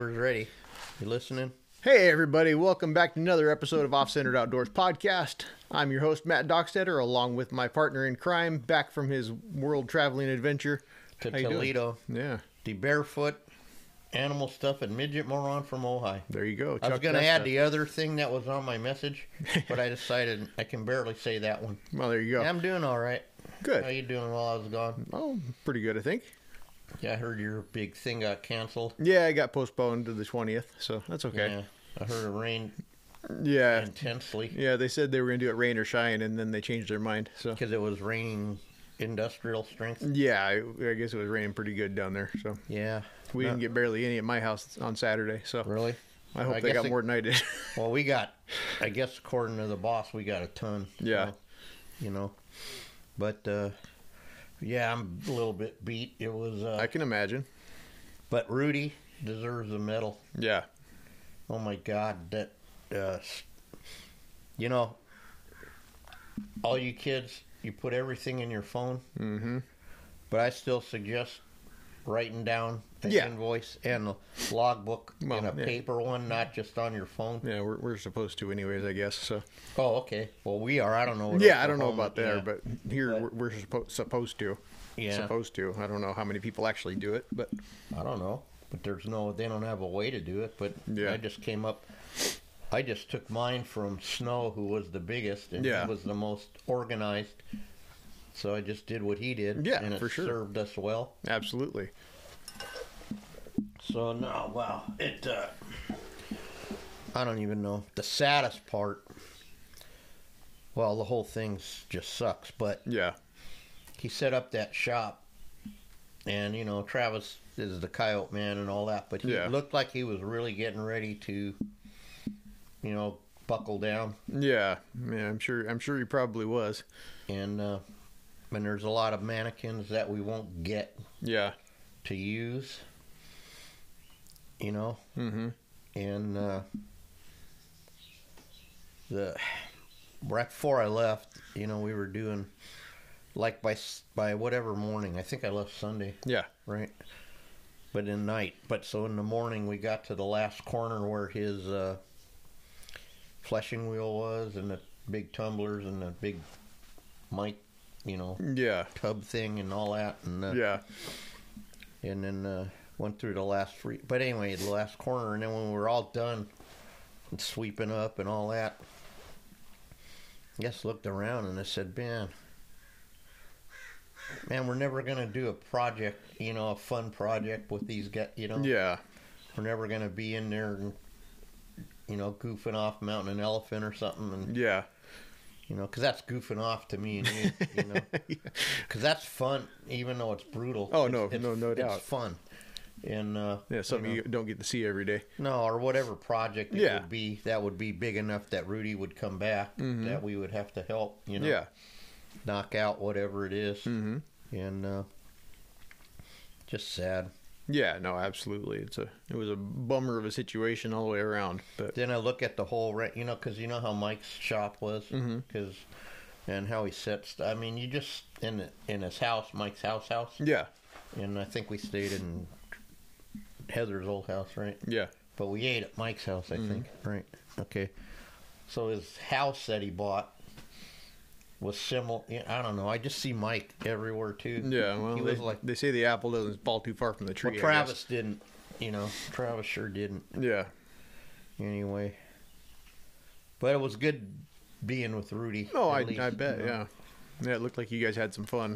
We're ready. You listening? Hey everybody, welcome back to another episode of Off-Centered Outdoors Podcast. I'm your host, Matt Dockstetter, along with my partner in crime, back from his world traveling adventure. To How you Toledo. doing? Yeah. The barefoot animal stuff and midget moron from Ojai. There you go. I was going to add the other thing that was on my message, but I decided I can barely say that one. Well, there you go. Yeah, I'm doing all right. Good. How you doing while I was gone? Oh, pretty good, I think. Yeah, I heard your big thing got canceled. Yeah, I got postponed to the 20th, so that's okay. Yeah, I heard it rained Yeah. intensely. Yeah, they said they were going to do it rain or shine, and then they changed their mind. So Because it was raining industrial strength. yeah, I guess it was raining pretty good down there. So Yeah. we didn't get barely any at my house on Saturday. So Really? I hope I they guess got more than I did. Well, we got, I guess according to the boss, we got a ton. Yeah. So, you know. But, yeah, I'm a little bit beat. It was, I can imagine. but Rudy deserves a medal. Yeah. Oh my God, that, you know, all you kids, you put everything in your phone, Mm-hmm. but I still suggest writing down the Yeah. invoice and the logbook Well, in a yeah. paper one, not just on your phone. Yeah, we're supposed to anyways, I guess. So Oh, okay. Well, we are. I don't know. What yeah, I don't know Oklahoma- about there, yeah. but here But- we're supposed to. Yeah. Supposed to. I don't know how many people actually do it, but I don't know, but they don't have a way to do it. But Yeah. I just came up. I just took mine from Snow, who was the biggest, and Yeah. he was the most organized. So I just did what he did, Yeah, and it for sure. served us well. absolutely. So no, wow, it. I don't even know the saddest part. Well, the whole thing's just sucks, but Yeah. he set up that shop, and you know Travis is the coyote man and all that, but he Yeah. looked like he was really getting ready to, you know, buckle down. Yeah. Yeah, I'm sure he probably was. And there's a lot of mannequins that we won't get Yeah. to use, you know, Mm-hmm. and the right before I left, you know, we were doing like by whatever morning. I think I left Sunday. Yeah. Right. But in night. But so in the morning we got to the last corner where his fleshing wheel was and the big tumblers and the big mic, you know, Yeah. tub thing and all that. And Yeah. and then went through the last three. But anyway, the last corner. And then when we were all done and sweeping up and all that, I just looked around and I said, man, we're never going to do a project, you know, a fun project with these guys, you know. Yeah. We're never going to be in there and, you know, goofing off mounting an elephant or something. And, Yeah. you know, because that's goofing off to me and you know. Because that's fun, even though it's brutal. Oh, It's- no doubt. It's fun. And, Yeah, something you don't get to see every day. no, or whatever project it Yeah. would be, that would be big enough that Rudy would come back, that we would have to help, you know. Yeah. Knock out whatever it is. Mm-hmm. And just sad. Yeah, no, absolutely. It was a bummer of a situation all the way around, but Then I look at the whole, you know, because you know how Mike's shop was, and how he sets. I mean, you just in his house, Mike's house, yeah. and I think we stayed in Heather's old house, right? Yeah. But we ate at Mike's house, I think, right? Okay. So his house that he bought was similar. I don't know. I just see Mike everywhere too. Yeah, well, he was like. they say the apple doesn't fall too far from the tree. Well, I Travis didn't. You know, Travis sure didn't. guess. Yeah. Anyway, but it was good being with Rudy. Oh, at I least, bet. you know. Yeah. Yeah, it looked like you guys had some fun.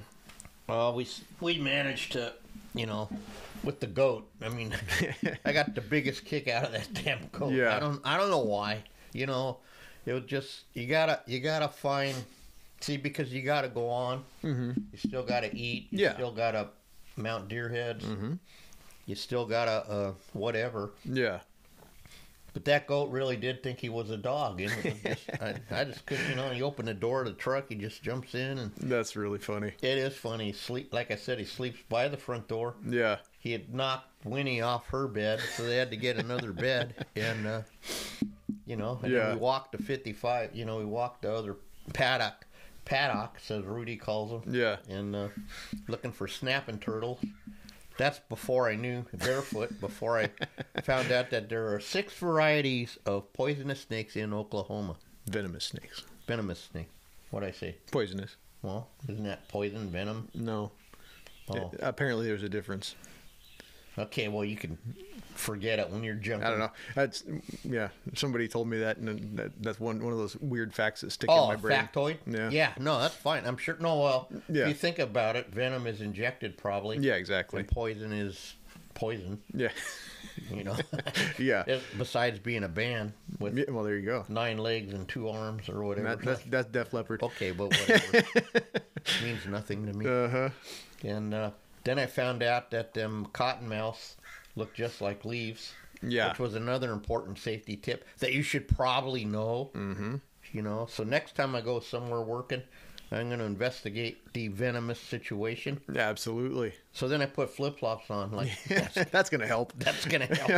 We managed to, you know, with the goat. I mean, I got the biggest kick out of that damn goat. Yeah. I don't know why. You know, it was just you gotta find. See, because you gotta go on. Mm-hmm. You still gotta eat. You Yeah. still gotta mount deer heads. Mm-hmm. You still gotta whatever. Yeah. But that goat really did think he was a dog. And it was just, I just couldn't, you know, he opened the door of the truck, he just jumps in, and That's really funny. it is funny. Like I said, he sleeps by the front door. Yeah. He had knocked Winnie off her bed, so they had to get another bed. And, you know, and Yeah. then we walked to 55, you know, we walked the other paddock, as Rudy calls them. Yeah. And looking for snapping turtles. That's before I knew barefoot, before I found out that there are 6 varieties of poisonous snakes in Oklahoma. Venomous snakes. Venomous snake. What'd I say? Poisonous. Well, isn't that poison, venom? No. Oh. Apparently there's a difference. Okay, well, you can forget it when you're jumping. I don't know. That's yeah. Somebody told me that, and that's one of those weird facts that stick Oh, in my brain. factoid? Yeah. Yeah, no, that's fine. I'm sure. No, well, Yeah. if you think about it, venom is injected probably. Yeah, exactly. And poison is poison, Yeah. you know. Yeah. Besides being a band with Yeah, well, there you go. 9 legs and 2 arms or whatever. That's Def Leppard. Okay, but whatever. Means nothing to me. Uh-huh. And then I found out that them cottonmouths look just like leaves. Yeah. Which was another important safety tip that you should probably know. Mm-hmm. You know, so next time I go somewhere working, I'm going to investigate the venomous situation. Yeah, absolutely. So then I put flip-flops on. Like, That's going to help. that's going to help.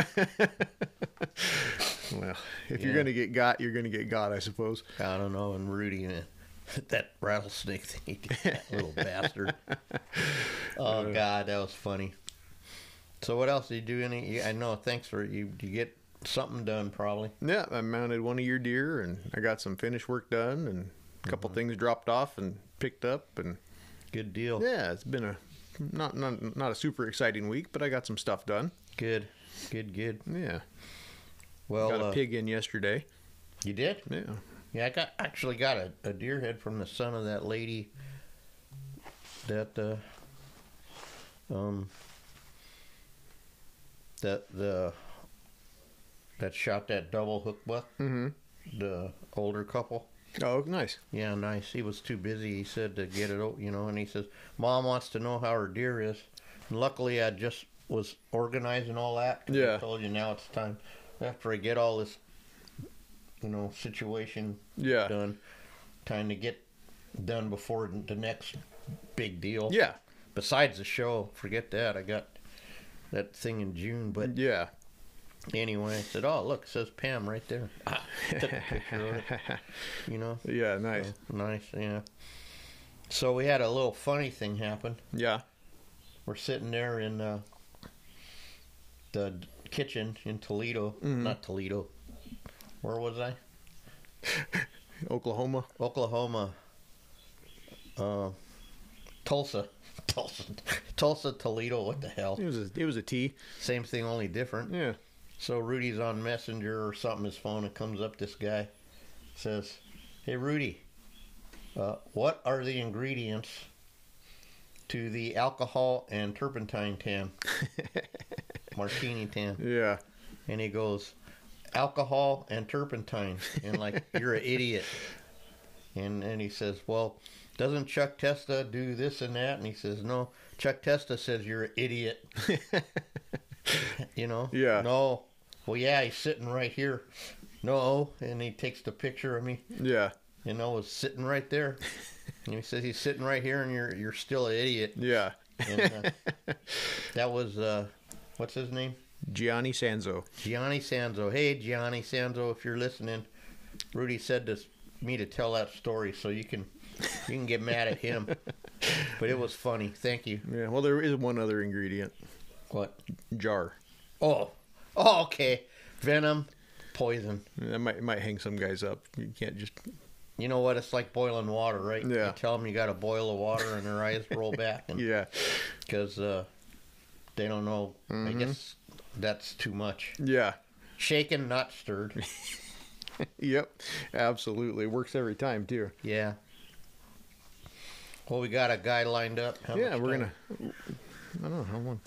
Well, if you're Yeah. going to get got, you're going to get got, I suppose. I don't know. And Rudy, that rattlesnake thing, he did, that little bastard. Oh, God, that was funny. So what else did you do? I know, thanks for you get something done probably. Yeah, I mounted one of your deer, and I got some finish work done, and a couple things dropped off and picked up, and Good deal. yeah, it's been a not a super exciting week, but I got some stuff done. Good. Yeah, Well, got a pig in yesterday. you did? Yeah, Yeah, I actually got a deer head from the son of that lady that that shot that double hook buck. Mm-hmm. The older couple. Oh, nice. Yeah, nice. He was too busy, he said, to get it, you know, and he says, Mom wants to know how her deer is. And luckily, I just was organizing all that. 'Cause Yeah. I told you now it's time. After I get all this, you know, situation Yeah, done, time to get done before the next big deal. yeah, Besides the show, forget that. I got that thing in June, but yeah. anyway, I said, "Oh, look, it says Pam right there." Took a picture of it, you know. Yeah, nice. So, nice, yeah. So we had a little funny thing happen. Yeah. We're sitting there in the kitchen in Toledo. Mhm. Not Toledo. Where was I? Oklahoma. Oklahoma. Tulsa. Tulsa, Toledo, what the hell? It was a T. Same thing, only different. Yeah. So Rudy's on Messenger or something, his phone, and comes up this guy, says, "Hey Rudy, what are the ingredients to the alcohol and turpentine tan, martini tan?" Yeah. And he goes, "Alcohol and turpentine," and like, "You're an idiot." And he says, "Well, doesn't Chuck Testa do this and that?" And he says, "No, Chuck Testa says you're an idiot." You know? Yeah. No. Well, yeah, he's sitting right here. No. And he takes the picture of me. Yeah. You know, it's sitting right there. And he says he's sitting right here, and you're still an idiot. Yeah. And that was what's his name? Gianni Sanzo. Gianni Sanzo. Hey, Gianni Sanzo, if you're listening, Rudy said to me to tell that story, so you can get mad at him. But it was funny. Thank you. Yeah. Well, there is one other ingredient. What? Jar. Oh, okay. Venom, poison. That might hang some guys up. You can't just. You know what? It's like boiling water, right? Yeah. You tell them you got to boil the water, and their eyes roll back, and Yeah. because they don't know. I guess that's too much. Yeah. Shaken, not stirred. Yep. Absolutely. Works every time too. Yeah. Well, we got a guy lined up. How Yeah, much we're time? gonna. I don't know how long.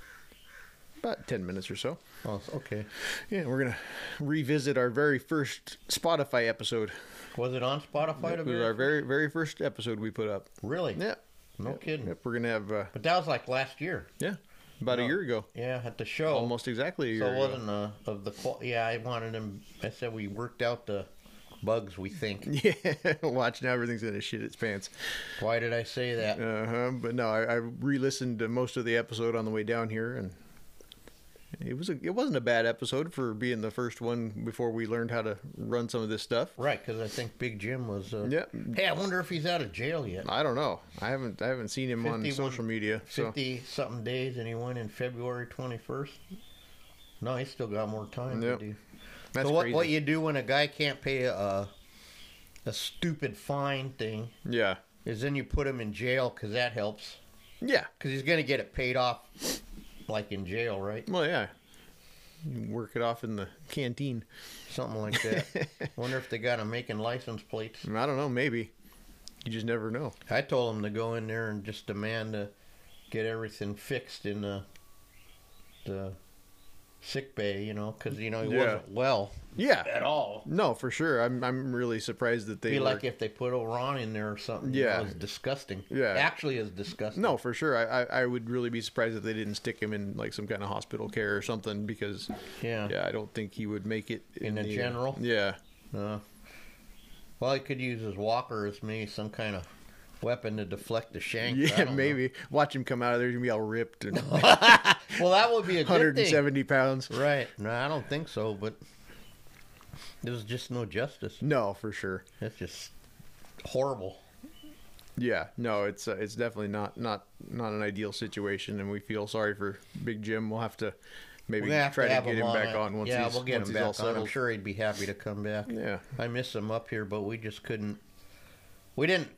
About 10 minutes or so. Oh, okay. Yeah, we're gonna revisit our very first Spotify episode. Was it on Spotify? It was our very first episode we put up. Really? Yeah. No kidding. Yep, we're gonna have But that was like last year. about a No. year ago. Yeah, at the show. Almost exactly a year So it ago. wasn't of the yeah. I wanted him. I said we worked out the bugs. We think. Yeah, watch now everything's gonna shit its pants. Why did I say that? But no, I re-listened to most of the episode on the way down here, and It wasn't a bad episode for being the first one before we learned how to run some of this stuff. Right, because I think Big Jim was. Yeah. Hey, I wonder if he's out of jail yet. I don't know. I haven't seen him on social media. 50-something days, and he went in February 21st. No, he's still got more time Yep. to do. That's so crazy. what you do when a guy can't pay a stupid fine thing Yeah. is then you put him in jail because that helps. Yeah. Because he's going to get it paid off like in jail, right? Well, yeah. You work it off in the canteen. Something like that. Wonder if they got him making license plates. I don't know. Maybe. You just never know. I told him to go in there and just demand to get everything fixed in the sick bay, you know, because, you know, he wasn't well Yeah. at all. No, for sure. I'm really surprised that they Be were... like if they put Oran in there or something. You Yeah. know, it's disgusting. Yeah. Actually, is disgusting. No, for sure. I would really be surprised if they didn't stick him in like some kind of hospital care or something because Yeah. I don't think he would make it In the the general? Yeah. Well, he could use his walker as maybe some kind of weapon to deflect the shank. I Yeah, don't know. maybe. Watch him come out of there, he's gonna be all ripped and Well, that would be a good thing. 170 pounds. Right. No, I don't think so, but there's just no justice. No, for sure. It's just horrible. Yeah, no, it's definitely not an ideal situation, and we feel sorry for Big Jim. We'll have to maybe We're gonna have try to have get him back on once yeah, he's we'll get once him he's all back on. I'm settled. sure he'd be happy to come back. Yeah, I miss him up here, but we just couldn't. We didn't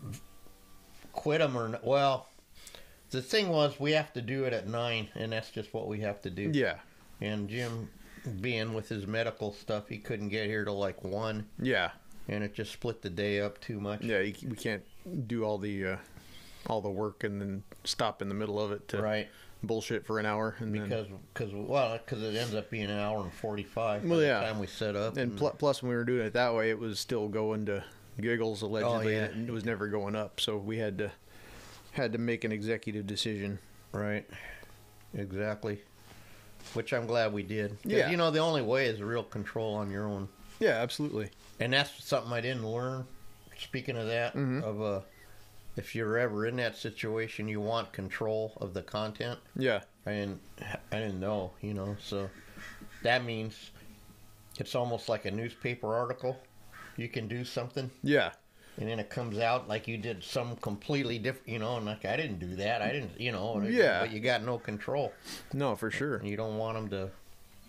quit him or well. The thing was, we have to do it at 9, and that's just what we have to do. yeah, And Jim, being with his medical stuff, he couldn't get here till like 1, yeah, and it just split the day up too much. yeah. We can't do all the work and then stop in the middle of it to Right. bullshit for an hour and then, Because it ends up being an hour and 45 Well, by yeah. the time we set up. and plus when we were doing it that way, it was still going to Giggles allegedly. yeah. And it was never going up, so we had to make an executive decision. Right. Exactly. Which I'm glad we did. 'Cause, Yeah. You know, the only way is real control on your own. Yeah, absolutely. And that's something I didn't learn. Speaking of that, Mm-hmm. if you're ever in that situation, you want control of the content. Yeah, I didn't know, you know. So that means it's almost like a newspaper article. You can do something, yeah, and then it comes out like you did some completely different, you know. And like, I didn't do that. I didn't, you know. Yeah. But you got no control. no, for sure. And you don't want them to,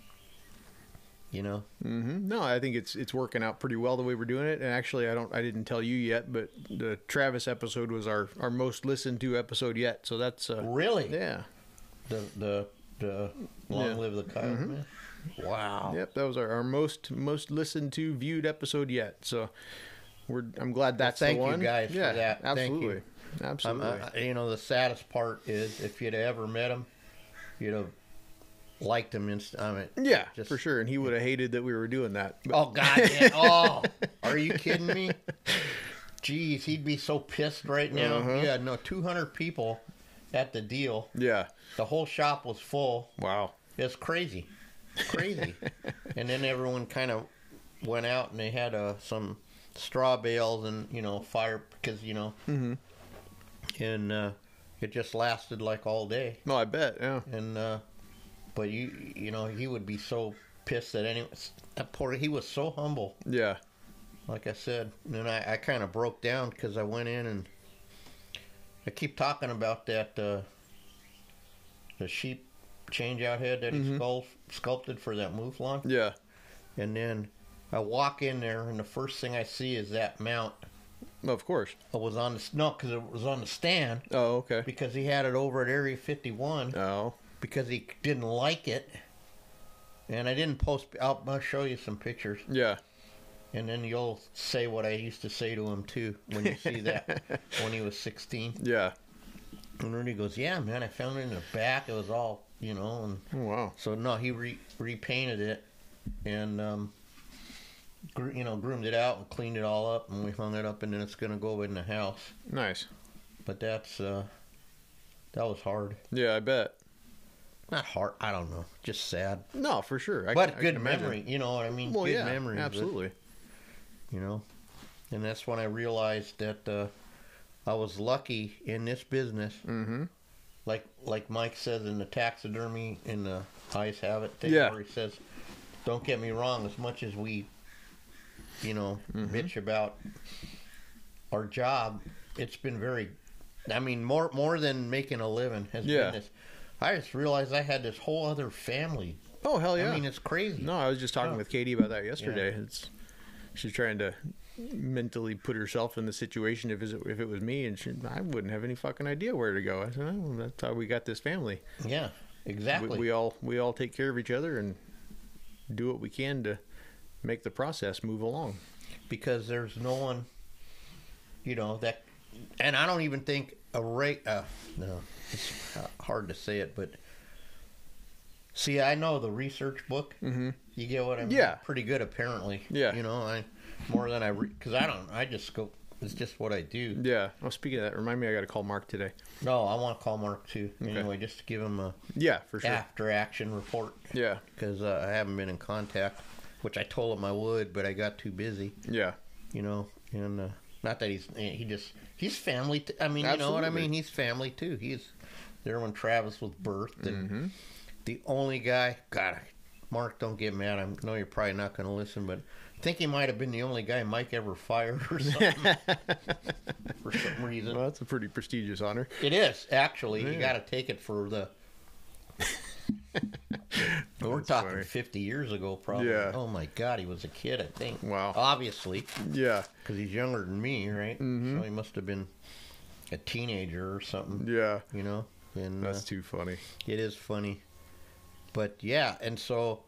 you know. No, I think it's working out pretty well the way we're doing it. And actually, I didn't tell you yet, but the Travis episode was our most listened to episode yet. So that's Really? yeah, The Long Yeah. Live the Kyle man. Wow. yep, that was our most listened to viewed episode yet. So I'm glad that's thank the you one. guys for yeah, that. Thank Absolutely, you. absolutely. You know, the saddest part is if you'd ever met him, you'd have liked him yeah, just- for sure. And he would have hated that we were doing that. But, Oh God! Oh, are you kidding me? Jeez, he'd be so pissed right now. Uh-huh. Yeah, no, 200 people at the deal. yeah, The whole shop was full. wow. It's crazy. Crazy. And then everyone kind of went out and they had some straw bales and, you know, fire because, you know, and it just lasted like all day. No, I bet. Yeah, And, but you know, he would be so pissed that he was so humble. yeah, Like I said, and then I kind of broke down because I went in and I keep talking about that the sheep change-out head that he sculpted for that mouflon. yeah. And then I walk in there and the first thing I see is that mount. Of course. It was on because it was on the stand Oh, okay. because he had it over at Area 51 Oh, because he didn't like it. And I didn't post. I'll show you some pictures. yeah, And then you'll say what I used to say to him, too, when you see that, when he was 16. yeah. And then he goes, yeah, man, I found it in the back. It was all, you know. And Oh, wow. so, no, he repainted it and, groomed it out and cleaned it all up. And we hung it up, and then it's going to go in the house. Nice. But that was hard. Yeah, I bet. Not hard, I don't know. Just sad. No, for sure. I But can good imagine. memory, you know what I mean? Well, good yeah, memories. absolutely. You know, and that's when I realized that I was lucky in this business. like Mike says in the taxidermy in the Eyes Have It thing, Yeah. where he says, "Don't get me wrong. As much as we, bitch about our job, it's been very. I mean, more than making a living has Yeah. been this. I just realized I had this whole other family. Oh, hell yeah. I mean, it's crazy. No, I was just talking Oh. with Katie about that yesterday. She's trying to mentally put herself in the situation if it was me, and I wouldn't have any fucking idea where to go. I said, oh, that's how we got this family. Yeah, exactly. We all take care of each other and do what we can to make the process move along. Because there's no one, that, and I don't even think no, it's hard to say it, but see, I know the research book. Mm-hmm. You get what I mean? Yeah. Pretty good, apparently. Yeah. I more than because I just go. It's just what I do. Yeah. Oh, speaking of that, remind me, I got to call Mark today. No, I want to call Mark too. Okay. Anyway, just to give him a Yeah, for sure. after action report. Yeah. Because I haven't been in contact, which I told him I would, but I got too busy. Yeah. And not that he's family. I mean, you know what I Absolutely. mean. He's family too. He's there when Travis was birthed, and Mm-hmm. the only guy. God, Mark, don't get mad. I know you're probably not going to listen, but I think he might have been the only guy Mike ever fired or something for some reason. Well, that's a pretty prestigious honor. It is actually. You Yeah. got to take it for the. We're That's talking funny. 50 years ago, probably. Yeah. Oh my God, he was a kid, I think. Wow. Obviously, Yeah. because he's younger than me, right? Mhm. So he must have been a teenager or something, Yeah. And That's too funny. it is funny, but yeah, and so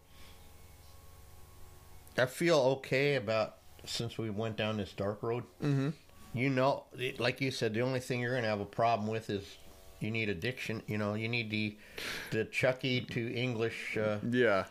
I feel okay about since we went down this dark road. Mm-hmm. Like you said, the only thing you're going to have a problem with is you need addiction. You need the Chucky to English, Yeah.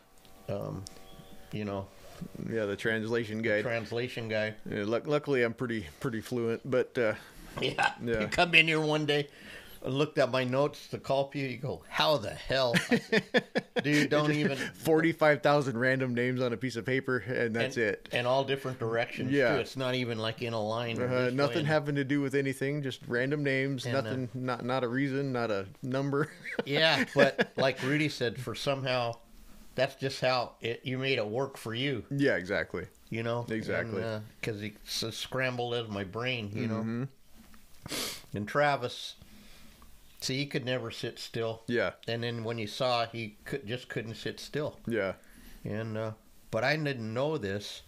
you The translation guide. translation guy. Yeah, luckily, I'm pretty fluent, but Yeah. Yeah. You come in here one day, I looked at my notes to call you. You go, how the hell? I said, dude, don't even. 45,000 random names on a piece of paper, and that's it. And all different directions. Yeah. Too. It's not even like in a line. or this Nothing way. having to do with anything, just random names. And, nothing, not a reason, not a number. Yeah, but like Rudy said, for somehow, that's just how you made it work for you. Yeah, exactly. Exactly. Because it's so scrambled as my brain, Mhm. And Travis, see, he could never sit still. Yeah, And then when you saw, he couldn't sit still. yeah, And but I didn't know this.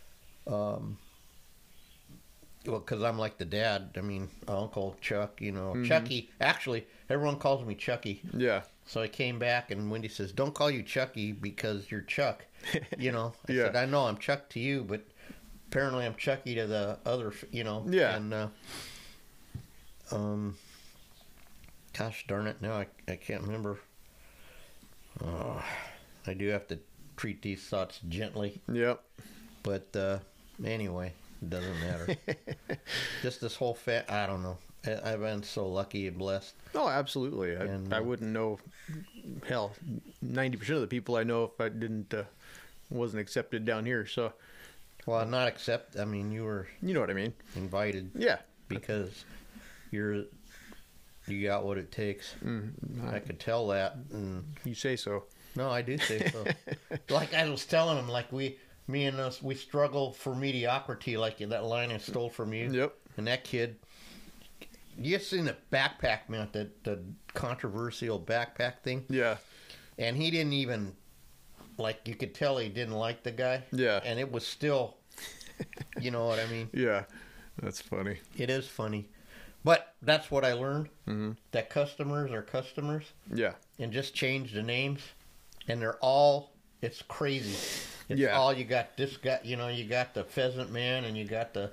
Because I'm like the dad. I mean, Uncle Chuck. Chucky. Actually, everyone calls me Chucky. yeah, So I came back, and Wendy says, "Don't call you Chucky because you're Chuck." I Yeah. said, "I know I'm Chuck to you, but apparently I'm Chucky to the other." Yeah. And gosh darn it, now I can't remember. I do have to treat these thoughts gently, yep. but anyway, it doesn't matter. Just this whole I don't know. I've been so lucky and blessed. Oh, absolutely. And, I wouldn't know. Hell, 90% of the people I know if I didn't wasn't accepted down here. So Well, not accept. I mean, you were you know what I mean. invited Yeah. because you got what it takes. I could tell that. And You say so. no, I do say so. Like I was telling him, like we struggle for mediocrity. Like that line I stole from you. Yep. And that kid. You seen the backpack, man? The controversial backpack thing. Yeah. And he didn't even, like, you could tell he didn't like the guy. Yeah. And it was still, you know what I mean? Yeah. That's funny. It is funny. But that's what I learned, Mm-hmm. that customers are customers, Yeah. and just change the names. And they're all, it's crazy. It's Yeah. all, you got this guy, you got the pheasant man, and you got the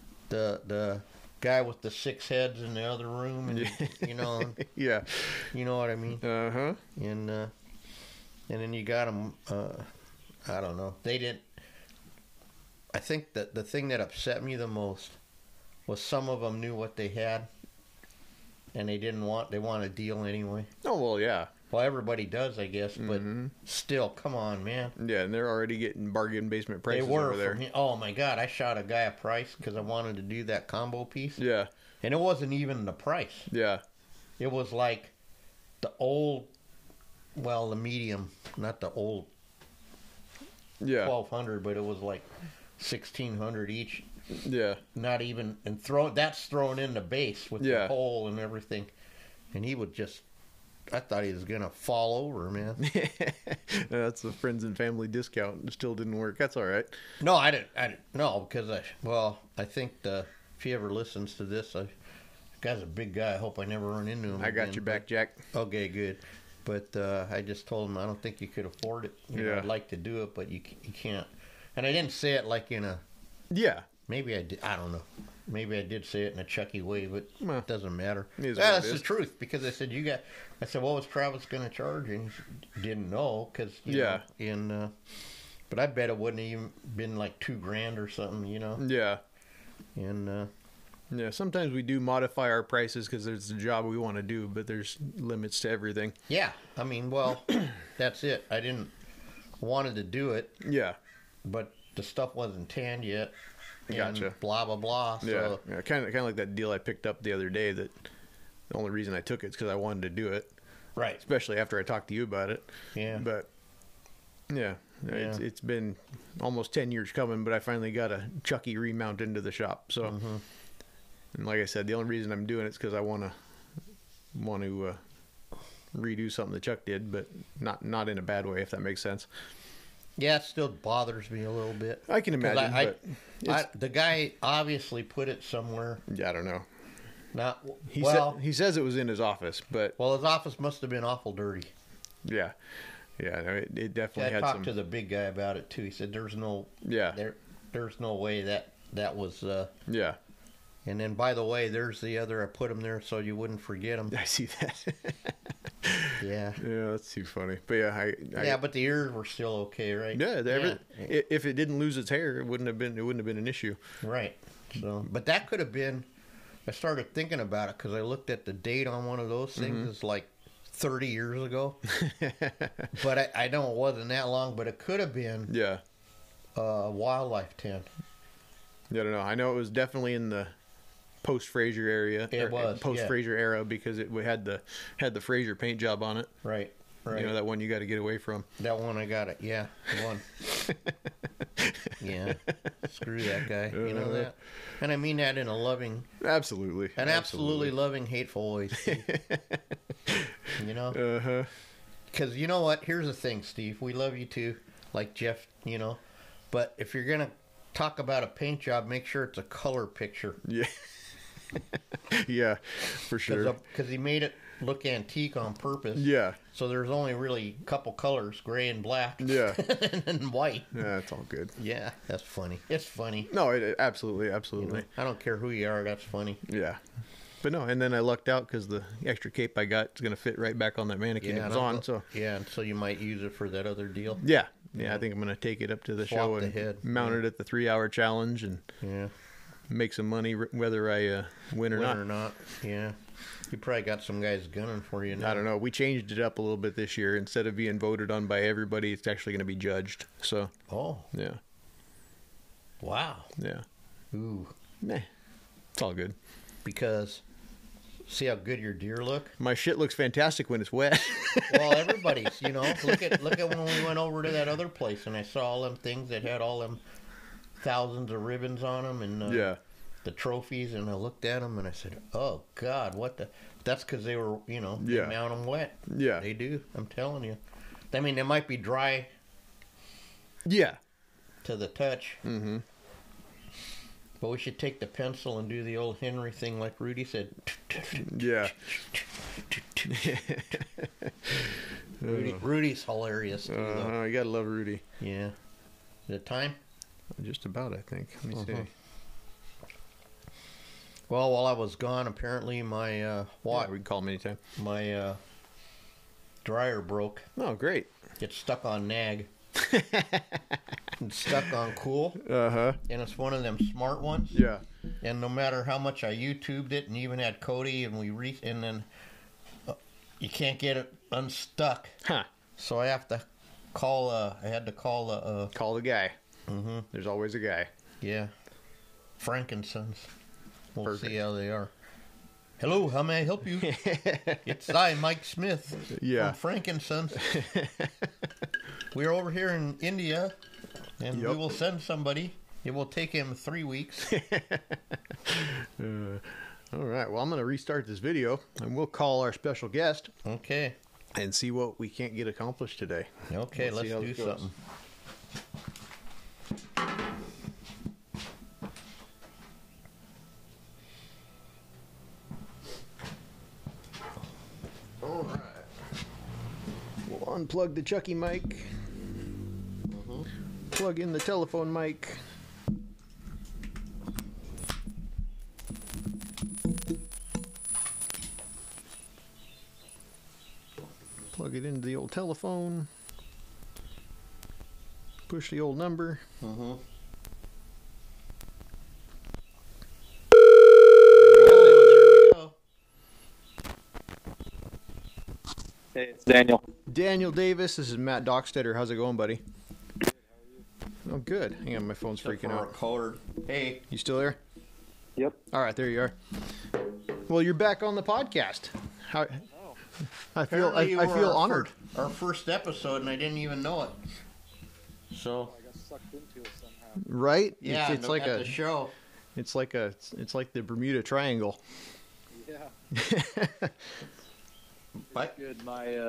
guy with the 6 heads in the other room, and, Yeah. you know what I mean? Uh-huh. And then you got them. I don't know. They didn't. I think that the thing that upset me the most was some of them knew what they had, and they want a deal anyway. Oh, well, yeah. Well, everybody does, I guess, but Mhm. still, come on, man. Yeah, and they're already getting bargain basement prices They were over there. from him. Oh my God! I shot a guy a price because I wanted to do that combo piece, Yeah. and it wasn't even the price. Yeah. It was like the old, well, the medium, not the old Yeah. 1200, but it was like 1600 each. Yeah. Not even, and that's thrown in the base with the hole and everything. And he would just, I thought he was gonna fall over, man. That's a friends and family discount. It still didn't work. That's all right. No, I didn't. No, because I think if he ever listens to this, the guy's a big guy. I hope I never run into him. I got your back, Jack. Okay, good. But I just told him I don't think you could afford it. You know, I'd like to do it, but you can't. And I didn't say it like in a. Yeah. Maybe I did. I don't know. Maybe I did say it in a Chucky way, but it doesn't matter. That's the truth, because I said, I said, what was Travis going to charge? And he didn't know, because, but I bet it wouldn't have even been like $2,000 or something, you know? Yeah. And, yeah, sometimes we do modify our prices because there's a job we want to do, but there's limits to everything. Yeah. I mean, well, that's it. I didn't wanted to do it. Yeah. But the stuff wasn't tanned yet. Gotcha. Blah, blah, blah. So. Yeah. Kind of like that deal I picked up the other day, that the only reason I took it is because I wanted to do it. Right. Especially after I talked to you about it. Yeah. But, yeah. It's been almost 10 years coming, but I finally got a Chucky remount into the shop. So, and like I said, the only reason I'm doing it is because I want to redo something that Chuck did, but not in a bad way, if that makes sense. Yeah, it still bothers me a little bit. I can imagine. The guy obviously put it somewhere. Yeah, I don't know. He says it was in his office, but his office must have been awful dirty. Yeah, no, it definitely had some. I talked to the big guy about it too. He said there's no way that was. Yeah. And then, by the way, there's the other. I put him there so you wouldn't forget him. I see that. Yeah. Yeah, that's too funny. But yeah, but the ears were still okay, right? Yeah, if it didn't lose its hair, it wouldn't have been an issue. Right. So, but that could have been. I started thinking about it because I looked at the date on one of those things. It's like 30 years ago. But I know it wasn't that long. But it could have been. Yeah. Wildlife tan. Yeah, I don't know. I know it was definitely in the post-Fraser area. It was post-Fraser era, because it had the Fraser paint job on it. Right. You know, that one you got to get away from. That one I got it. Yeah, the one. Yeah. Screw that guy. You know that? And I mean that in a loving... Absolutely. Absolutely loving, hateful way, Steve. You know? Uh-huh. Because you know what? Here's the thing, Steve. We love you too. Like Jeff, you know. But if you're going to talk about a paint job, make sure it's a color picture. Yeah. Yeah, for sure. Because he made it look antique on purpose. Yeah. So there's only really a couple colors, gray and black. Yeah. And white. Yeah, it's all good. Yeah, that's funny. It's funny. No, absolutely. You know, I don't care who you are, that's funny. Yeah. But no, and then I lucked out because the extra cape I got is going to fit right back on that mannequin it was on. So yeah, so you might use it for that other deal. Yeah. Yeah, I think I'm going to take it up to the show and mount it at the 3-hour challenge and make some money whether I win or not. Yeah. You probably got some guys gunning for you now. I don't know. We changed it up a little bit this year. Instead of being voted on by everybody, it's actually going to be judged. So. Oh. Yeah. Wow. Yeah. Ooh. Meh. It's all good. Because see how good your deer look? My shit looks fantastic when it's wet. Well, everybody's, you know. Look at when we went over to that other place and I saw all them things that had all them thousands of ribbons on them and the trophies, and I looked at them and I said, "Oh God, what the?" That's because they were, you know, they mount them wet. Yeah, they do. I'm telling you. I mean, they might be dry. Yeah. To the touch. Mm-hmm. But we should take the pencil and do the old Henry thing like Rudy said. Yeah. Rudy's hilarious too, though. You gotta love Rudy. Yeah. Is it time? Just about, I think. Let me see. Well, while I was gone, apparently my we can call him anytime. My dryer broke. Oh, great! It's stuck on nag. It's stuck on cool. And it's one of them smart ones. Yeah. And no matter how much I YouTubed it, and even had Cody, and and then you can't get it unstuck. Huh. So I have to call. I had to call the guy. Mm-hmm. There's always a guy. Yeah. Frankinsons. We'll see how they are. Hello, how may I help you? It's I, Mike Smith, Yeah. from Frankinsons. We're over here in India, and we Yep. will send somebody. It will take him 3 weeks. All right. Well, I'm going to restart this video, and we'll call our special guest Okay. and see what we can't get accomplished today. Okay, Let's let's see how do this goes. something. All right. We'll unplug the Chucky mic. Plug in the telephone mic. Plug it into the old telephone. Push the old number. Oh, there we go. Hey, it's Daniel. Daniel Davis, this is Matt Dockstetter. How's it going, buddy? Oh, good. Hang on, my phone's freaking out. Record. Hey. You still there? Yep. All right, there you are. Well, you're back on the podcast. How? I feel Apparently you I were feel our honored. Our first episode, and I didn't even know it. So I got sucked into it somehow. Right? yeah, it's like at a the show. it's like the Bermuda Triangle. Yeah. But Good.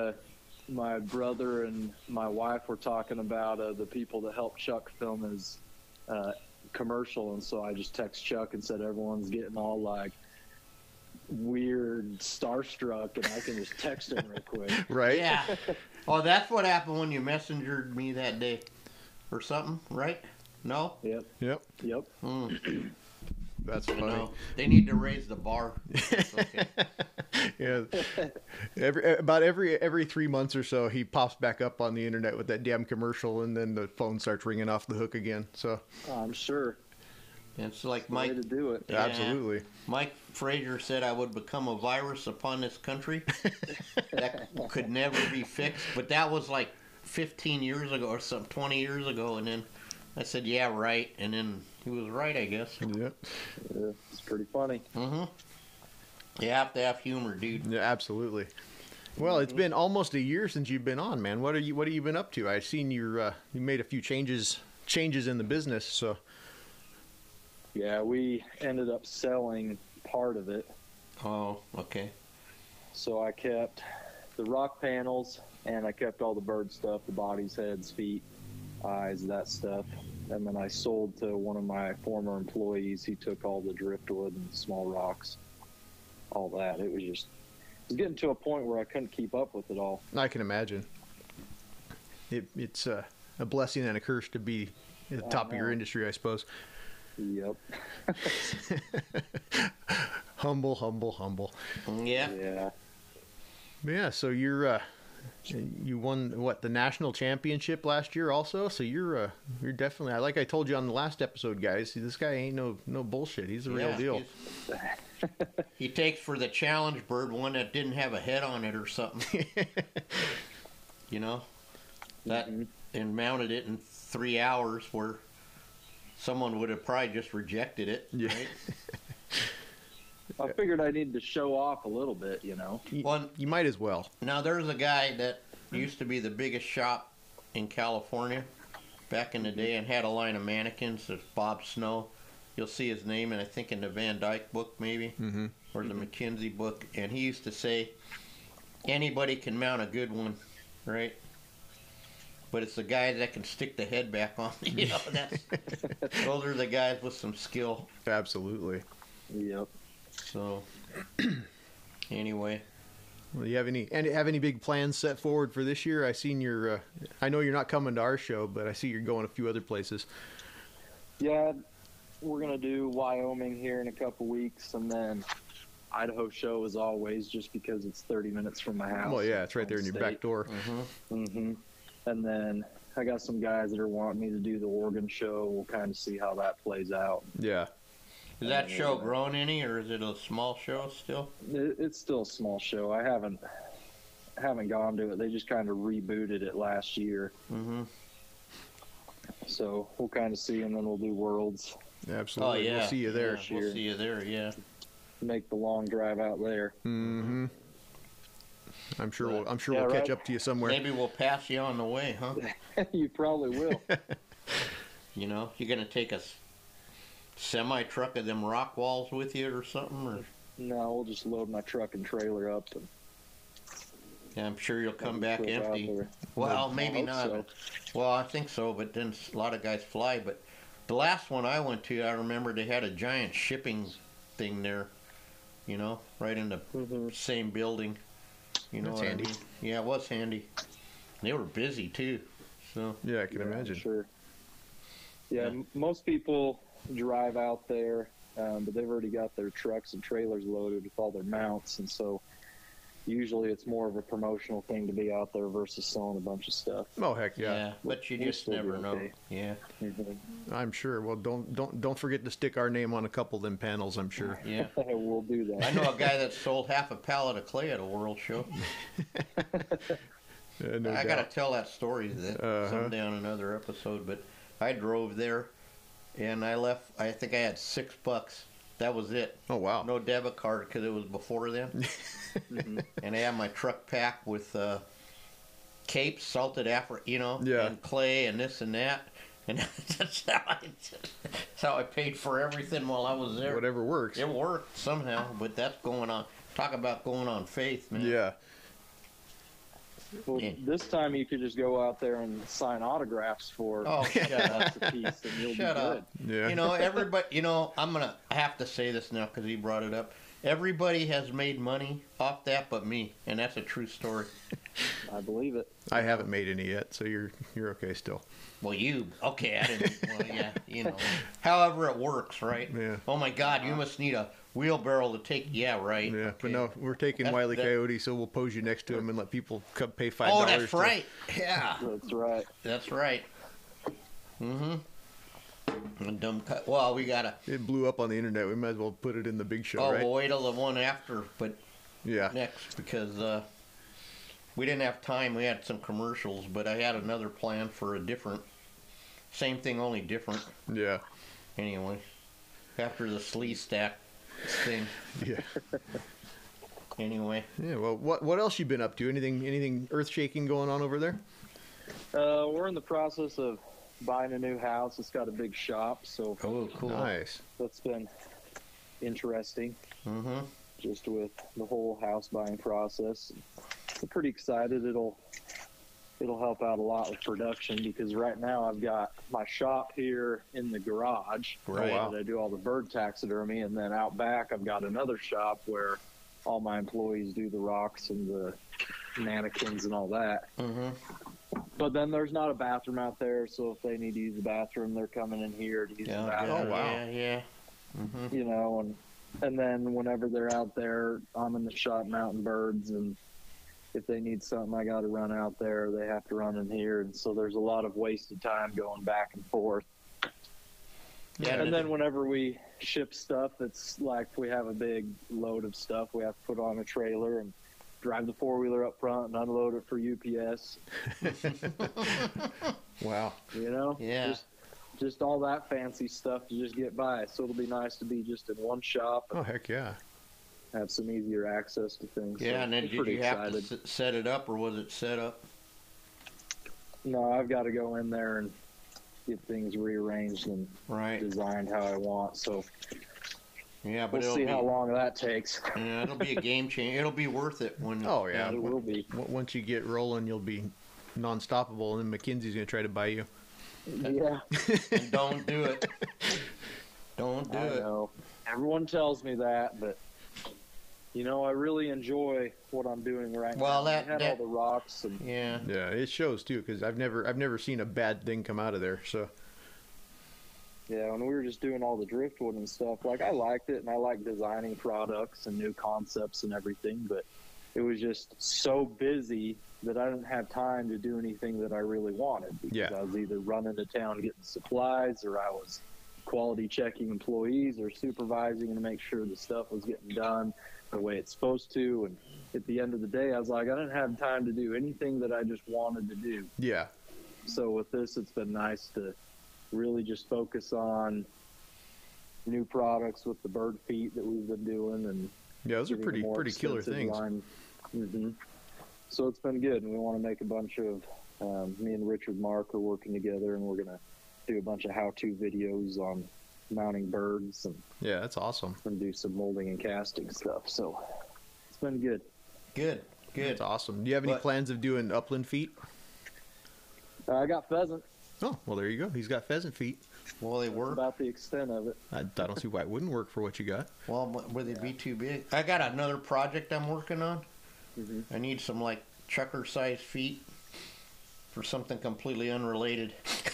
My brother and my wife were talking about the people that helped Chuck film his commercial, and so I just text Chuck and said everyone's getting all like weird starstruck, and I can just text him real quick. Right? yeah. Oh, that's what happened when you messengered me that day, or something, right? No. Yep. Yep. Yep. That's You funny. know, they need to raise the bar. It's okay. Yeah. Every 3 months or so, he pops back up on the internet with that damn commercial, and then the phone starts ringing off the hook again. So I'm sure. It's like The way Mike. to do it. Yeah. absolutely. Mike Frazier said I would become a virus upon this country that could never be fixed. But that was like 15 years ago or some 20 years ago. And then I said, yeah, right. And then he was right, I guess. Yep. It's pretty funny. Mm-hmm. You have to have humor, dude. Yeah, absolutely. Well, it's been almost a year since you've been on, man. What have you been up to? I've seen you made a few changes in the business. So Yeah, we ended up selling part of it. Oh, okay. So I kept the rock panels, and I kept all the bird stuff, the bodies, heads, feet, eyes, that stuff. And then I sold to one of my former employees. He took all the driftwood and small rocks, all that. It was getting to a point where I couldn't keep up with it all. I can imagine. It's a blessing and a curse to be at the top of your know. industry, I suppose. Yep. Humble, humble, humble. Yeah. Yeah. Yeah, so you won the national championship last year also. So you're definitely, like I told you on the last episode, guys. This guy ain't no bullshit. He's the real Yeah, deal. He takes for the challenge bird one that didn't have a head on it or something. You know? That and mounted it in 3 hours where someone would have probably just rejected it. Yeah. Right? I figured I needed to show off a little bit, you know. You might as well. Now there's a guy that used to be the biggest shop in California back in the day and had a line of mannequins. There's Bob Snow. You'll see his name, and I think in the Van Dyke book maybe, or the McKinsey book. And he used to say, anybody can mount a good one, right? But it's the guy that can stick the head back on. You know, those are the guys with some skill. Absolutely. Yep. So, anyway. Well, do you have any big plans set forward for this year? I seen your. I know you're not coming to our show, but I see you're going a few other places. Yeah, we're going to do Wyoming here in a couple weeks, and then Idaho show as always, just because it's 30 minutes from my house. Well, yeah, it's right there in your back door. Mm-hmm. And then I got some guys that are wanting me to do the Oregon show. We'll kind of see how that plays out. Yeah. Is that show grown any, or is it a small show still? It's still a small show. I haven't gone to it. They just kind of rebooted it last year. Mm-hmm. So we'll kind of see, and then we'll do Worlds. Absolutely. Oh, yeah. We'll see you there. Yeah, we'll see you there, yeah. make the long drive out there. Mm-hmm. I'm sure we'll Yeah, catch right. up to you somewhere. Maybe we'll pass you on the way, huh? You probably will. You know, you gonna take a semi truck of them rock walls with you or something? Or No, we'll just load my truck and trailer up. And yeah, I'm sure you'll come and back trip out empty. there. Well, I maybe hope not. so. Well, I think so, but then a lot of guys fly. But the last one I went to, I remember they had a giant shipping thing there. You know, right in the Mhm. same building. You know That's what handy. I mean? Yeah, it was handy. They were busy too. So Yeah, I can Yeah, I'm imagine. Sure. Yeah, Yeah. most people drive out there, but they've already got their trucks and trailers loaded with all their mounts, and so usually it's more of a promotional thing to be out there versus selling a bunch of stuff. Oh heck yeah, yeah. but you We'll just still never do know. okay. Yeah, Mhm. I'm sure. Well, don't forget to stick our name on a couple of them panels. I'm sure. yeah. We'll do that. I know a guy that sold half a pallet of clay at a world show. No I doubt. gotta tell that story that Uh-huh. someday on another episode. But I drove there, and I left. I think I had $6. That was it. Oh wow. No debit card because it was before then. Mhm. And I had my truck packed with capes, salted Yeah. and clay and this and that. And that's how I paid for everything while I was there. Whatever works. It worked somehow, but that's going on. Talk about going on faith, man. Yeah. Well, Yeah. this time you could just go out there and sign autographs for Oh, shut up. bucks a piece, and you'll Shut be up. good. Yeah. You know, everybody, I have to say this now because he brought it up. Everybody has made money off that but me, and that's a true story. I believe it. I haven't made any yet, so you're okay still. Well, okay, I didn't, well, yeah, however it works, right? Yeah. Oh my God, you must need a wheelbarrow to take, yeah, right. Yeah, okay. but no, we're taking That's- Wile E. that- Coyote, so we'll pose you next to him and let people come pay $5. Oh, that's right. Yeah, That's right. that's right. Mm-hmm. Dumb cut. Well, we gotta. It blew up on the internet. We might as well put it in the big show, Oh, right? we'll wait till the one after, but Yeah. next because we didn't have time. We had some commercials, but I had another plan for a different, same thing, only different. Yeah. Anyway, after the slee stack thing. Yeah. Anyway, Yeah. Well, what else you been up to? Anything earth shaking going on over there? We're in the process of buying a new house. It's got a big shop, so oh, cool. Nice. that's been interesting. Mm-hmm. Just with the whole house buying process. I'm pretty excited. It'll help out a lot with production because right now I've got my shop here in the garage Right. wow. that I do all the bird taxidermy, and then out back I've got another shop where all my employees do the rocks and the mannequins and all that. Mm-hmm. But then there's not a bathroom out there, so if they need to use the bathroom, they're coming in here to use the Yeah, bathroom. Oh, wow. Yeah. Mm-hmm. You know, and then whenever they're out there, I'm in the shop mounting birds, and if they need something, I got to run out there. They have to run in here, and so there's a lot of wasted time going back and forth. Yeah, And then whenever we ship stuff, it's like we have a big load of stuff we have to put on a trailer and drive the four-wheeler up front and unload it for UPS. Wow. You know, Yeah. just all that fancy stuff to just get by. So it'll be nice to be just in one shop and Oh heck yeah. have some easier access to things. Yeah, So and then I'm did pretty you have excited. to set it up, or was it set up? No, I've got to go in there and get things rearranged and Right. designed how I want. So Yeah, but we'll it'll see be, how long that takes. yeah, it'll be a game changer. It'll be worth it when. Oh yeah. It will be. Once you get rolling, you'll be non-stoppable, and then McKinsey's gonna try to buy you. Yeah, And don't do it. Don't do I it. know. Everyone tells me that, but you know, I really enjoy what I'm doing right Well, now. that- I had that- all the rocks and Yeah. Yeah, it shows too, because I've never seen a bad thing come out of there. So yeah, when we were just doing all the driftwood and stuff, like I liked it and I like designing products and new concepts and everything, but it was just so busy that I didn't have time to do anything that I really wanted because Yeah. I was either running to town getting supplies or I was quality checking employees or supervising to make sure the stuff was getting done the way it's supposed to. And at the end of the day, I was like, I didn't have time to do anything that I just wanted to do. yeah, So with this, it's been nice to really just focus on new products with the bird feet that we've been doing, and Yeah, those are getting a more pretty killer extensive things. line. So it's been good, and we want to make a bunch of. Me and Richard Mark are working together, and we're gonna do a bunch of how-to videos on mounting birds Yeah, that's awesome. and do some molding and casting stuff. So it's been good. Good. That's awesome. Do you have any But- plans of doing upland feet? I got pheasant. Oh, well, there you go. He's got pheasant feet. Well, they were. About the extent of it. I don't see why it wouldn't work for what you got. Well, would they be too big? I got another project I'm working on. I need some like chucker-sized feet for something completely unrelated.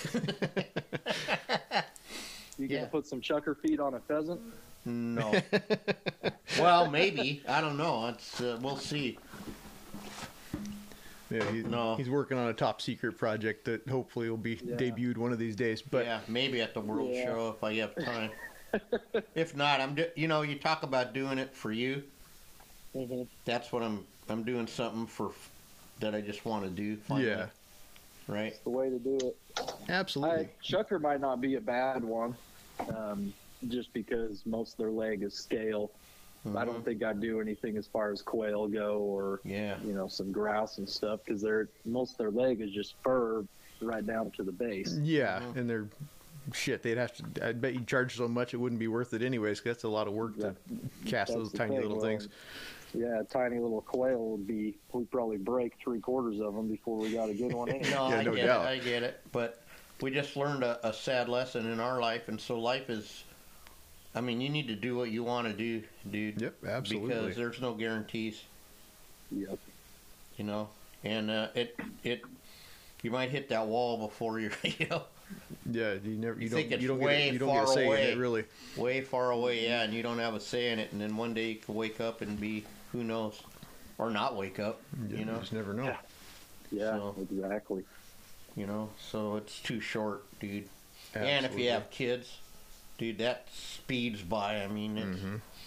You gonna Yeah. put some chucker feet on a pheasant? No. Well, maybe. I don't know. It's we'll see. Yeah, No. he's working on a top secret project that hopefully will be debuted one of these days. But Yeah, maybe at the World Yeah. Show if I have time. If not, you talk about doing it for you. That's what I'm doing something for that I just want to do. Finally, yeah, right. The way to do it. absolutely. Chucker might not be a bad one, just because most of their leg is scale. I don't think I'd do anything as far as quail go, or Yeah. some grouse and stuff, because most of their leg is just fur right down to the base. Yeah, and they're shit. They'd have to. I bet you charge so much it wouldn't be worth it anyways. 'Cause that's a lot of work to cast That's those the tiny thing. little Well, things. Yeah, a tiny little quail we'd probably break 3/4 of them before we got a good one anyway. No, Yeah, I no get doubt. it. I get it. But we just learned a sad lesson in our life, and so life is. I mean, you need to do what you want to do, dude. Yep, absolutely. Because there's no guarantees, Yep. and you might hit that wall before you're, Yeah, you think it's don't way get you don't far get a say away. in it really. way far away, yeah, and you don't have a say in it, and then one day you can wake up and be who knows, or not wake up, You just never know. Yeah, So- exactly. So it's too short, dude. And if Absolutely. you have kids, dude, that speeds by. I mean, it's,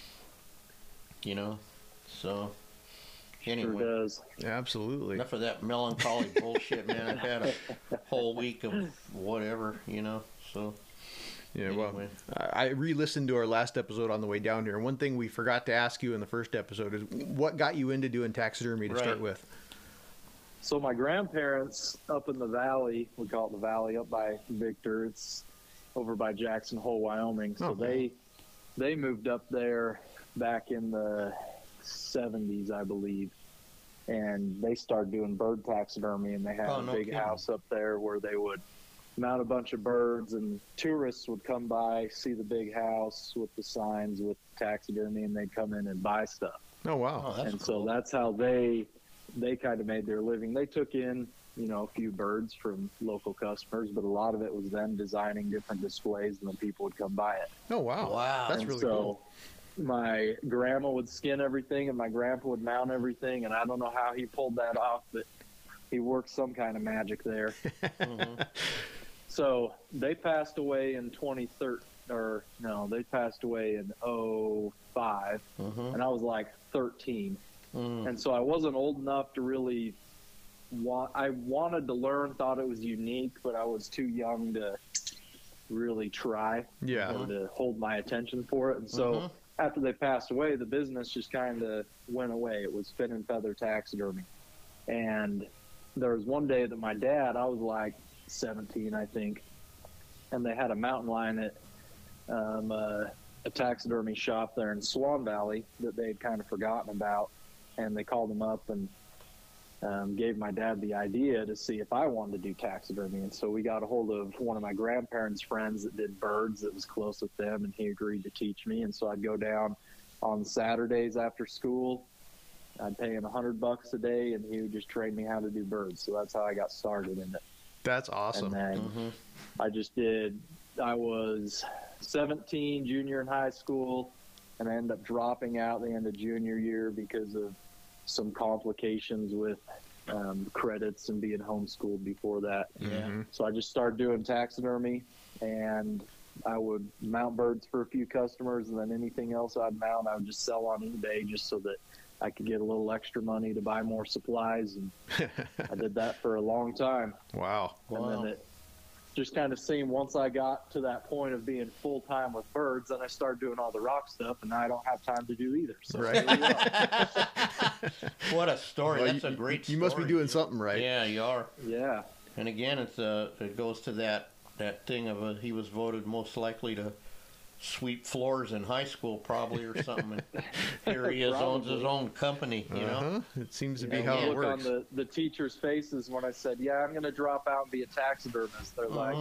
so anyway. Sure does. Absolutely. Enough of that melancholy bullshit, man. I've had a whole week of whatever, so Yeah, well, Anyway. I re-listened to our last episode on the way down here. And one thing we forgot to ask you in the first episode is what got you into doing taxidermy to start Right. with? So my grandparents up in the valley, we call it the valley up by Victor. It's over by Jackson Hole, Wyoming. So Okay. they moved up there back in the 70s, I believe. And they started doing bird taxidermy, and they had Oh, a no big kidding. house up there where they would mount a bunch of birds, and tourists would come by, see the big house with the signs with taxidermy, and they'd come in and buy stuff. Oh, wow. Oh, that's And cool. so that's how they kind of made their living. They took in, a few birds from local customers, but a lot of it was them designing different displays, and then people would come buy it. Oh, wow. Wow. That's And really so cool. my grandma would skin everything, and my grandpa would mount everything, and I don't know how he pulled that off, but he worked some kind of magic there. So they passed away in 2013, or no, they passed away in 2005, and I was like 13. And so I wasn't old enough to really I wanted to learn, thought it was unique, but I was too young to really try Yeah. or to hold my attention for it. And so after they passed away, the business just kind of went away. It was fin and feather taxidermy. And there was one day that my dad, I was like 17, I think, and they had a mountain lion at a taxidermy shop there in Swan Valley that they'd kind of forgotten about. And they called him up and gave my dad the idea to see if I wanted to do taxidermy. And so we got a hold of one of my grandparents' friends that did birds that was close with them, and he agreed to teach me. And so I'd go down on Saturdays after school. I'd pay him $100 a day, and he would just train me how to do birds. So that's how I got started in it. That's awesome. And then I was 17, junior in high school, and I ended up dropping out the end of junior year because of some complications with credits and being homeschooled before that. So I just started doing taxidermy, and I would mount birds for a few customers, and then anything else I'd mount, I would just sell on eBay just so that I could get a little extra money to buy more supplies. And I did that for a long time. Wow. And then it just kind of seemed once I got to that point of being full time with birds, then I started doing all the rock stuff, and now I don't have time to do either. So Right. here we are. What a story! Well, That's a great story. You must be doing something right. Yeah, you are. Yeah. And again, it goes to that thing of he was voted most likely to sweep floors in high school, probably, or something. And here he is, owns his own company. You know, It seems to You be know, how it look works. on the teachers' faces when I said, "Yeah, I'm going to drop out and be a taxidermist." They're like,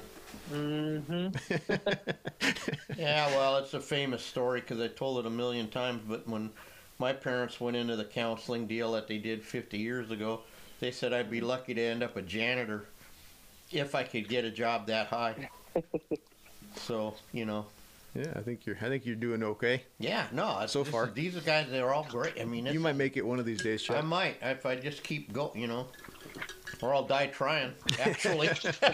Yeah, well, it's a famous story because I told it a million times. But when my parents went into the counseling deal that they did 50 years ago, they said I'd be lucky to end up a janitor if I could get a job that high. So, you know. Yeah, I think you're doing okay. Yeah, no. So far. These guys, they're all great. I mean, You might make it one of these days, Chuck. I might if I just keep going, you know, or I'll die trying. Actually,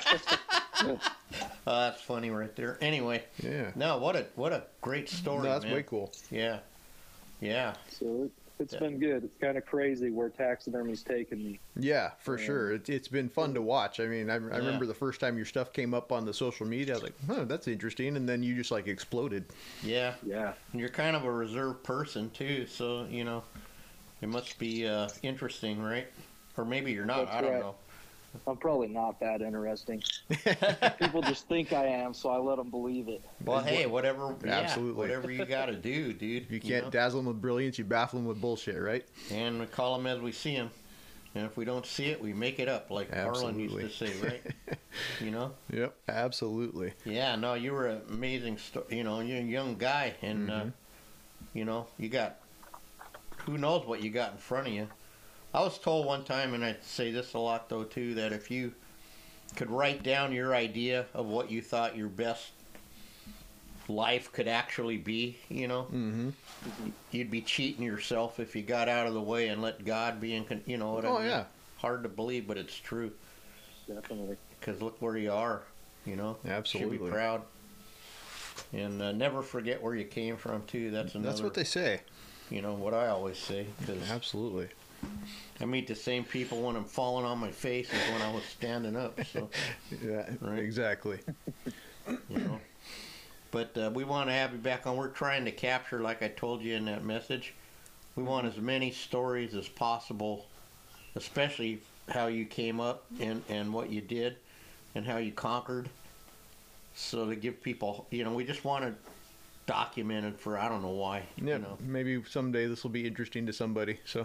that's funny right there. Anyway, Yeah. no, what a great story. No, that's man. way cool. Yeah, yeah, So it's been good. It's kind of crazy where taxidermy's taken me. Yeah, for sure. It's been fun to watch. I mean, I remember the first time your stuff came up on the social media, I was like, "Huh, that's interesting," and then you just like exploded. yeah. Yeah. And you're kind of a reserved person too, so you know, it must be interesting, right? Or maybe you're not. That's I don't right. know. I'm probably not that interesting. People just think I am, so I let them believe it. Well, hey, whatever. Absolutely. Whatever you got to do, dude. If you can't know? dazzle them with brilliance, you baffle them with bullshit, right? And we call them as we see them. And if we don't see it, we make it up, like Harlan used to say, right? You know? Yep, absolutely. Yeah, no, you were an amazing, you know, you're a young guy, and, you know, you got, who knows what you got in front of you. I was told one time, and I say this a lot, though, too, that if you could write down your idea of what you thought your best life could actually be, you know, you'd be cheating yourself if you got out of the way and let God be in, you know what I mean? Yeah. Hard to believe, but it's true. Definitely. Because look where you are, you know. Absolutely. Should be proud. And never forget where you came from, too. That's another, That's what they say. you know, what I always say. 'Cause Absolutely. I meet the same people when I'm falling on my face as when I was standing up, so, Yeah, Right. exactly. you know. But we want to have you back on. We're trying to capture, like I told you in that message, we want as many stories as possible, especially how you came up and what you did and how you conquered. So to give people, you know, we just want to document it for, I don't know why. Yeah, You know. maybe someday this will be interesting to somebody. So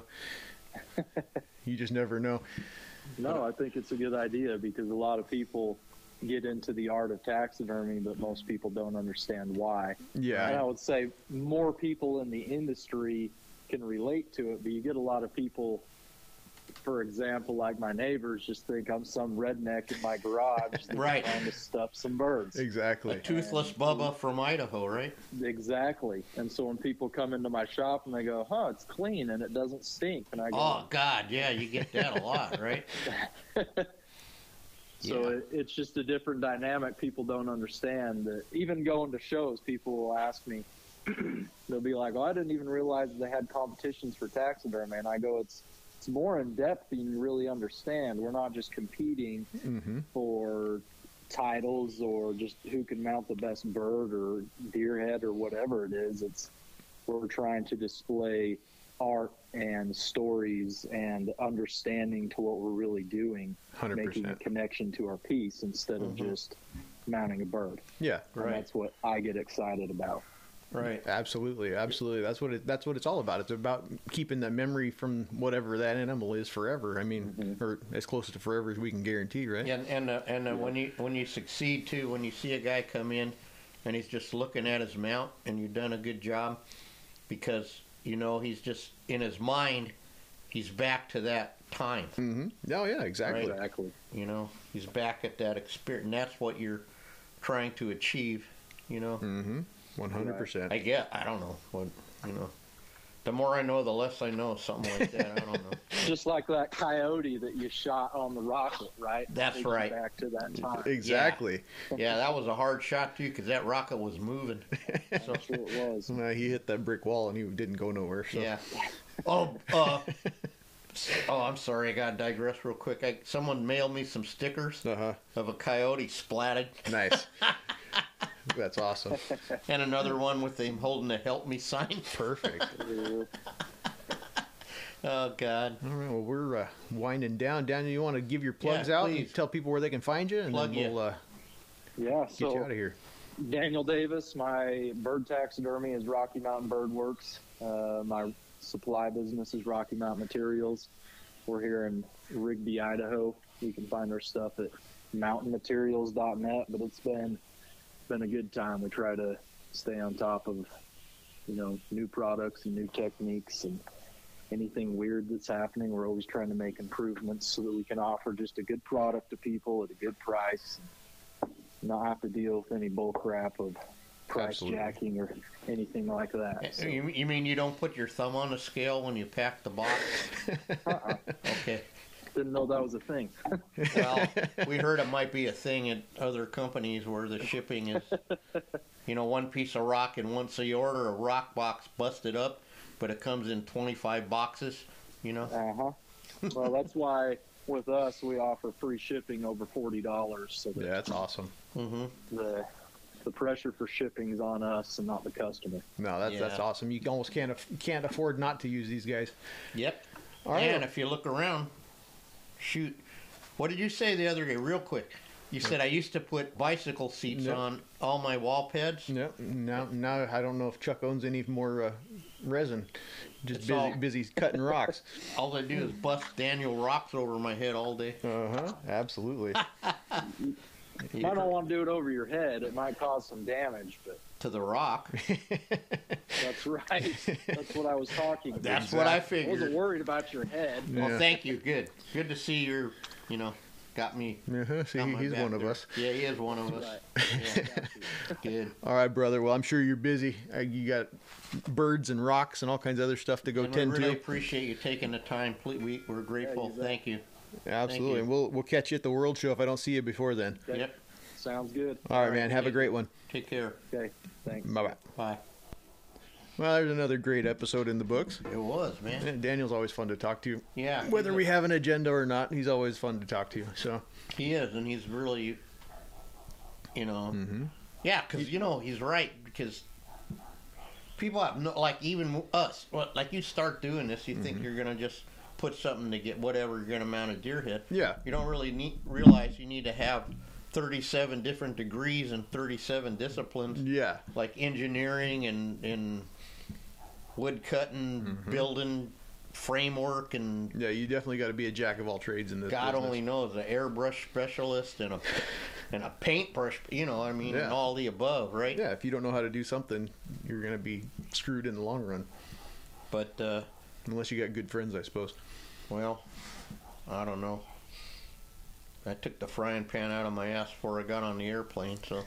you just never know. No, I think it's a good idea because a lot of people get into the art of taxidermy, but most people don't understand why. And I Yeah, would say more people in the industry can relate to it, but you get a lot of people, for example, like my neighbors, just think I'm some redneck in my garage Right. trying to stuff some birds. exactly. A toothless Bubba from Idaho, right? Exactly. And so when people come into my shop and they go, "Huh, it's clean and it doesn't stink," and I go, Oh, God, yeah, you get that a lot, right? So Yeah. it's just a different dynamic. People don't understand that. Even going to shows, people will ask me, they'll be like, "Oh, I didn't even realize they had competitions for taxidermy." And I go, it's more in depth than you really understand. We're not just competing for titles or just who can mount the best bird or deer head or whatever it is. We're trying to display art and stories and understanding to what we're really doing, 100%. making a connection to our piece instead of just mounting a bird. Yeah, And that's what I get excited about. Right. absolutely, absolutely. That's what it's all about. It's about keeping the memory from whatever that animal is forever. I mean, or as close to forever as we can guarantee, right? And when you succeed too, when you see a guy come in and he's just looking at his mount and you've done a good job, because you know he's just in his mind, he's back to that time. Oh yeah, exactly. Right. Exactly. You know, he's back at that experience, and that's what you're trying to achieve. You know, 100%. I don't know what, you know. The more I know, the less I know. Something like that. I don't know. Just like that coyote that you shot on the rocket, right? That's Takes you right. Back to that time. Exactly. Yeah, that was a hard shot too, because that rocket was moving. So, That's what it was. He hit that brick wall and he didn't go nowhere. So. yeah. Oh, Oh, I'm sorry. I gotta digress real quick. Someone mailed me some stickers of a coyote splatted. Nice. That's awesome. And another one with him holding a help me sign. Perfect. Oh, God. All right, well, we're winding down. Daniel, you want to give your plugs out and tell people where they can find you? And Plug then we'll get you out of here. Daniel Davis, my bird taxidermy is Rocky Mountain Bird Works. My supply business is Rocky Mountain Materials. We're here in Rigby, Idaho. You can find our stuff at mountainmaterials.net, but it's been a good time. We try to stay on top of, new products and new techniques and anything weird that's happening. We're always trying to make improvements so that we can offer just a good product to people at a good price, and not have to deal with any bull crap of price jacking or anything like that. So. You mean you don't put your thumb on the scale when you pack the box? Okay. Didn't know that was a thing. Well, we heard it might be a thing at other companies where the shipping is, one piece of rock, and once you order a rock box busted up, but it comes in 25 boxes, Well, that's why with us we offer free shipping over $40. So that that's awesome. Mm-hmm. The pressure for shipping is on us and not the customer. No, that's awesome. You almost can't afford not to use these guys. Yep. All right. And if you look around, shoot, what did you say the other day, real quick? You said I used to put bicycle seats on all my wall pads. No, now I don't know if Chuck owns any more resin. Just busy cutting rocks. All they do is bust Daniel rocks over my head all day. Absolutely. You might not want to do it over your head. It might cause some damage, but to the rock. That's right. That's what I was talking about. That's what I figured. I wasn't worried about your head. Yeah. Well, thank you. Good to see you're, got me. See, he's one of us. Yeah, he is one of us. Right. Yeah, good. All right, brother. Well, I'm sure you're busy. You got birds and rocks and all kinds of other stuff to go tend to. We really appreciate you taking the time. We're grateful. Thank you. Absolutely. And we'll catch you at the World Show if I don't see you before then. Okay. Yep. Sounds good. All right, man. Have a great one. Take care. Okay. Thanks. Bye-bye. Bye. Well, there's another great episode in the books. It was, man. Yeah, Daniel's always fun to talk to. Yeah. Whether we have an agenda or not, he's always fun to talk to. So he is, and he's really, yeah, because he's right, because people have even us, like you start doing this, you think you're gonna just put something to get whatever you're gonna mount a deer head. Yeah. You don't really realize you need to have 37 different degrees and 37 disciplines. Yeah. Like engineering and wood cutting, building, framework, and yeah, you definitely got to be a jack of all trades in this. God business. only knows, an airbrush specialist and a paintbrush, and all the above, right? Yeah, if you don't know how to do something, you're going to be screwed in the long run. But unless you got good friends, I suppose. Well, I don't know. I took the frying pan out of my ass before I got on the airplane, so.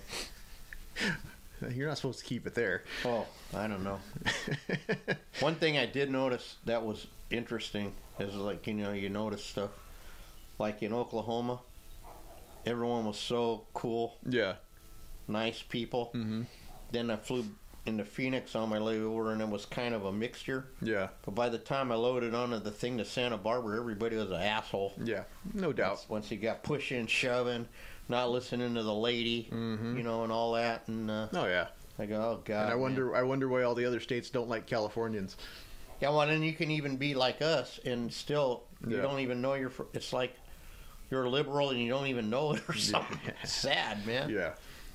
You're not supposed to keep it there. Oh, I don't know. One thing I did notice that was interesting is you notice stuff. Like in Oklahoma, everyone was so cool. Yeah. Nice people. Mm-hmm. Then I flew into Phoenix on my layover, and it was kind of a mixture. Yeah. But by the time I loaded onto the thing to Santa Barbara, everybody was an asshole. Yeah, no doubt. Once you got pushing, shoving, not listening to the lady, and all that, and oh yeah, I go, oh God. And I wonder why all the other states don't like Californians. Yeah, well, then you can even be like us, and still you don't even know it's like you're a liberal and you don't even know it or something. It's sad, man. Yeah,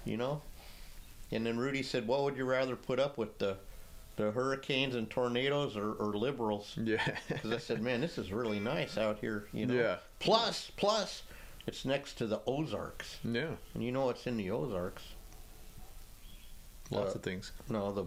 And then Rudy said, "What would you rather put up with, the hurricanes and tornadoes or liberals?" Yeah. Because I said, "Man, this is really nice out here, Yeah. Plus, it's next to the Ozarks. Yeah. And you know what's in the Ozarks? Lots of things. No,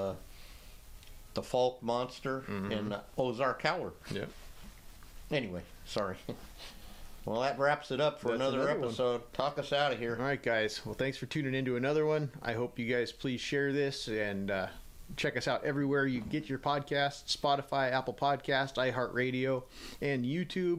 the Falk Monster and the Ozark Howler. Yeah. Anyway, sorry. Well, that wraps it up for That's another another episode. Talk us out of here. All right, guys. Well, thanks for tuning into another one. I hope you guys please share this and check us out everywhere you get your podcasts: Spotify, Apple Podcast, iHeartRadio, and YouTube.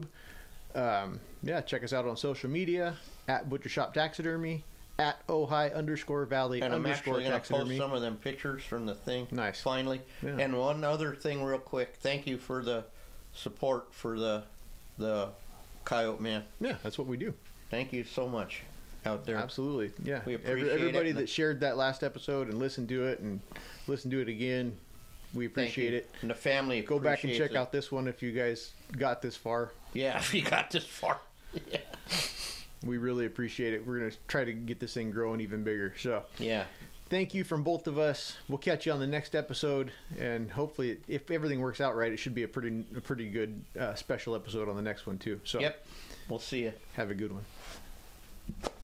Check us out on social media at Butcher Shop Taxidermy, at Ojai_Valley_taxidermy. And I'm actually going to post some of them pictures from the thing. Nice. Finally. Yeah. And one other thing real quick. Thank you for the support for the Coyote Man. Yeah, that's what we do. Thank you so much out there. Absolutely. Yeah. We appreciate everybody it. that shared that last episode and listened to it and listened to it again. We Thank appreciate you. it. And the family Go back and appreciates check out this one if you guys got this far. Yeah, if you got this far. Yeah. We really appreciate it. We're going to try to get this thing growing even bigger. So, Yeah. thank you from both of us. We'll catch you on the next episode, and hopefully, if everything works out right, it should be a pretty good special episode on the next one too. So, Yep. We'll see you. have a good one.